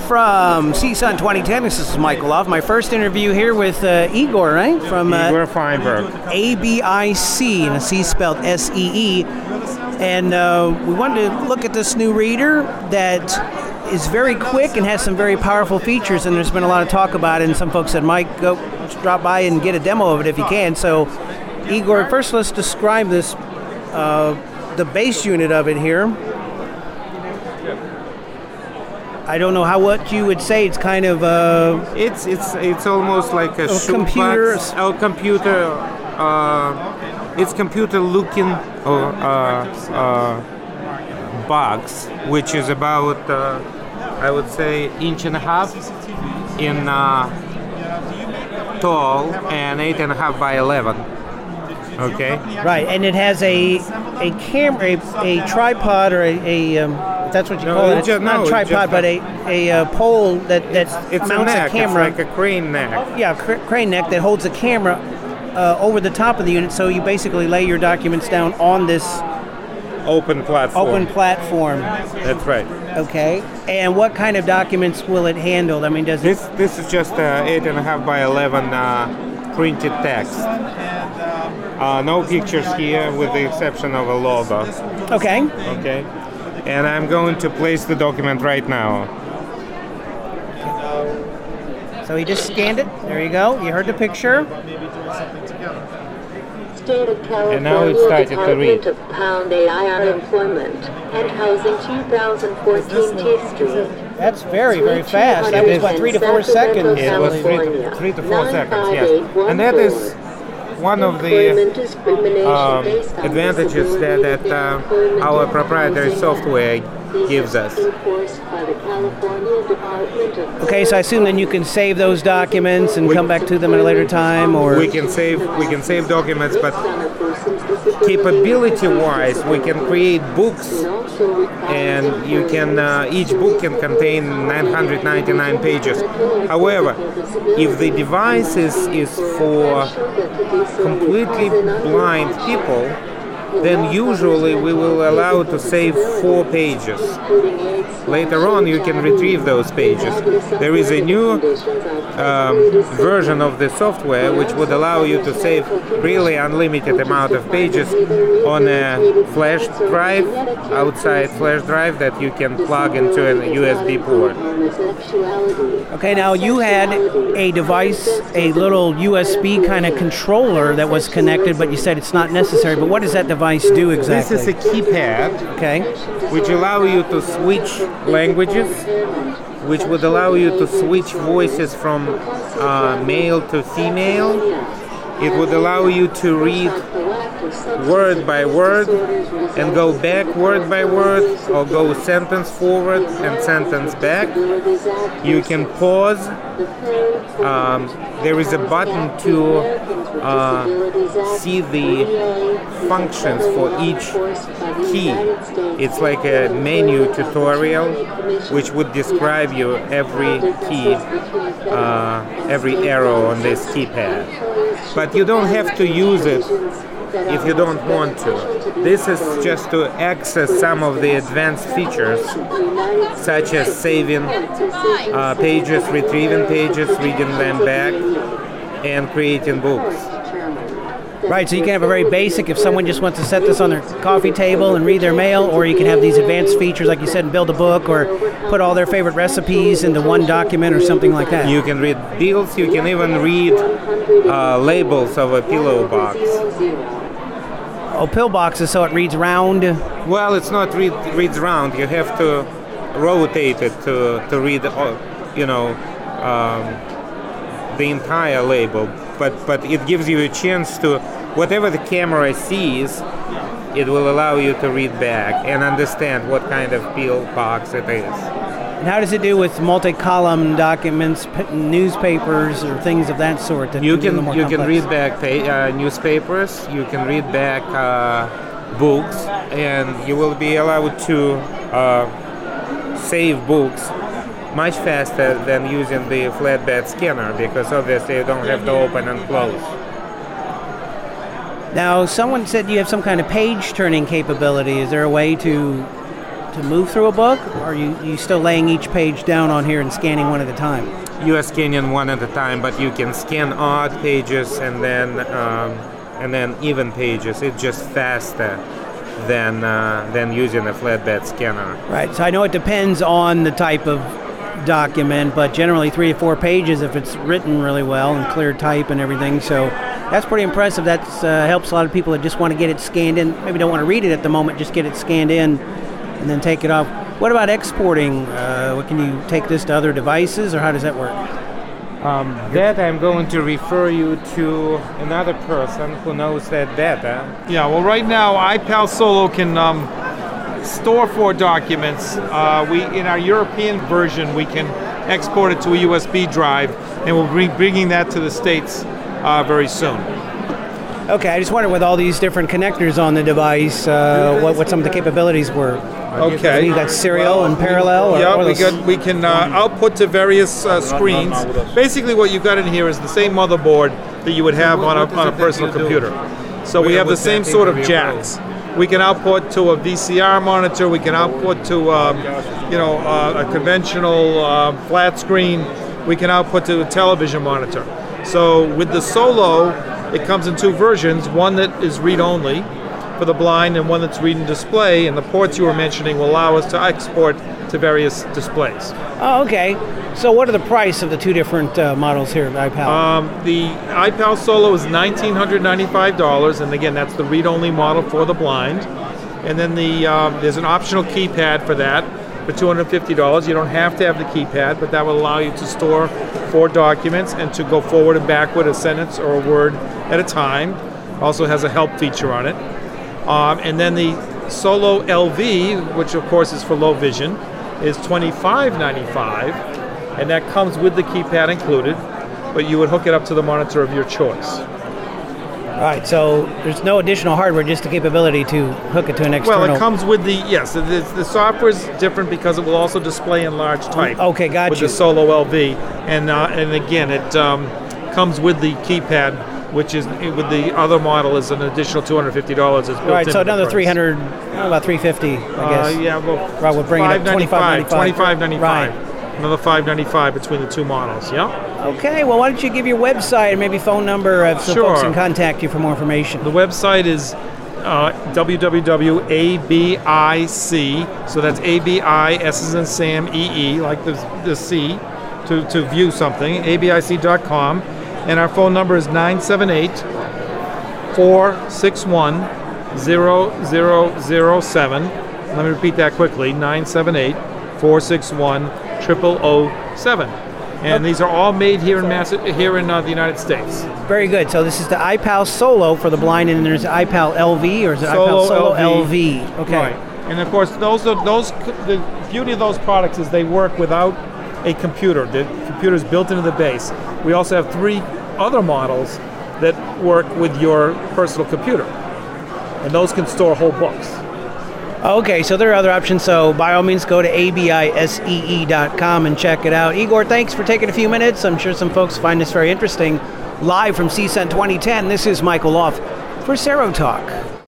from CSUN 2010. This is Michael Off. My first interview here with Igor, right? From Igor Feinberg. ABIC, and a C spelled SEE. And we wanted to look at this new reader that is very quick and has some very powerful features, and there's been a lot of talk about it, and some folks said, Mike, go drop by and get a demo of it if you can. So, Igor, first let's describe this, the base unit of it here. I don't know what you would say. It's kind of it's almost like a computer. It's computer-looking box, which is about I would say 1.5 inch in tall and 8.5 by 11. Okay. Right, and it has a camera, a tripod, or a that's what you call it. It's not a tripod, but a pole that mounts a camera. It's like a crane neck. Yeah, crane neck that holds a camera over the top of the unit, so you basically lay your documents down on this open platform. That's right. Okay, and what kind of documents will it handle? I mean, this is just 8.5 by 11 printed text. No pictures here, with the exception of a logo. Okay. Okay. And I'm going to place the document right now. So he just scanned it. There you go. You heard the picture. And now it started to read. Department of Pound AI Unemployment and Housing 2014 T Street. That's very, very fast. That was about 3 to 4 seconds. It was 3 to 4 seconds, yes. And that is one of the advantages that our proprietary software gives us. Okay, so I assume then you can save those documents and come back to them at a later time, or we can save documents, but capability-wise, we can create books, and you can each book can contain 999 pages. However, if the device is for completely blind people, then usually we will allow to save 4 pages. Later on, you can retrieve those pages. There is a new version of the software which would allow you to save really unlimited amount of pages on a flash drive, outside flash drive that you can plug into a USB port. Okay, now you had a device, a little USB kind of controller that was connected, but you said it's not necessary. But what does that device do exactly? This is a keypad, okay, which allow you to switch languages, which would allow you to switch voices from male to female. It would allow you to read word by word and go back word by word, or go sentence forward and sentence back. You can pause. There is a button to see the functions for each key. It's like a menu tutorial which would describe you every key, every arrow on this keypad. But you don't have to use it if you don't want to. This is just to access some of the advanced features, such as saving pages, retrieving pages, reading them back, and creating books. Right, so you can have a very basic, if someone just wants to set this on their coffee table and read their mail, or you can have these advanced features, like you said, and build a book, or put all their favorite recipes into one document or something like that. You can read bills, you can even read labels of a pillow box. Oh, pill boxes, so it reads round? Well, it's not reads round. You have to rotate it to read, the entire label. But it gives you a chance to, whatever the camera sees, it will allow you to read back and understand what kind of pill box it is. And how does it do with multi-column documents, newspapers, or things of that sort? You can read back newspapers, you can read back books, and you will be allowed to save books much faster than using the flatbed scanner, because obviously you don't have to open and close. Now, someone said you have some kind of page turning capability. Is there a way to to move through a book, or are you still laying each page down on here and scanning one at a time? You are scanning one at a time, but you can scan odd pages and then even pages. It's just faster than using a flatbed scanner. Right. So I know it depends on the type of document, but generally 3 to 4 pages if it's written really well and clear type and everything. So that's pretty impressive. That helps a lot of people that just want to get it scanned in. Maybe don't want to read it at the moment, just get it scanned in and then take it off. What about exporting? Can you take this to other devices, or how does that work? That I'm going to refer you to another person who knows that better. Yeah, well, right now, iPal Solo can store 4 documents. In our European version, we can export it to a USB drive, and we'll be bringing that to the States very soon. Okay, I just wondered with all these different connectors on the device, what some of the capabilities were. Okay. You got serial and parallel? We can output to various screens. Basically, what you've got in here is the same motherboard that you would have on a personal computer. So we have the same sort of jacks. We can output to a VCR monitor. We can output to a conventional flat screen. We can output to a television monitor. So with the Solo, it comes in 2 versions. One that is read-only for the blind, and one that's read and display, and the ports you were mentioning will allow us to export to various displays. Oh, okay. So what are the price of the 2 different models here at iPal? The iPal Solo is $1,995, and again, that's the read-only model for the blind. And then there's an optional keypad for that for $250. You don't have to have the keypad, but that will allow you to store 4 documents and to go forward and backward a sentence or a word at a time. Also has a help feature on it. And then the Solo LV, which of course is for low vision, is $25.95, and that comes with the keypad included, but you would hook it up to the monitor of your choice. All right, so there's no additional hardware, just the capability to hook it to an external... Well, it comes with the software is different because it will also display in large type. Okay, gotcha. With the Solo LV, and again, it comes with the keypad, which is with the other model is an additional $250. Is built right, so another price. $300, about $350, I guess. Yeah, well, right, we'll bring it up $25.95. Right. Another $5.95 between the 2 models. Yeah. Okay. Well, why don't you give your website and maybe phone number so folks can contact you for more information? The website is www.abic. So that's ABI S as in Sam EE, like the C, to view something. abic.com. And our phone number is 978-461-0007. Let me repeat that quickly, 978-461-0007. And these are all made here in the United States. Very good. So this is the iPal Solo for the blind, and there's iPal LV, or is it iPal Solo LV? Okay. Right. And of course, the beauty of those products is they work without a computer. The computer is built into the base. We also have 3 other models that work with your personal computer, and those can store whole books. Okay, so there are other options, so by all means go to abisee.com and check it out. Igor, thanks for taking a few minutes. I'm sure some folks find this very interesting. Live from CSUN 2010, this is Michael Loff for Serotalk.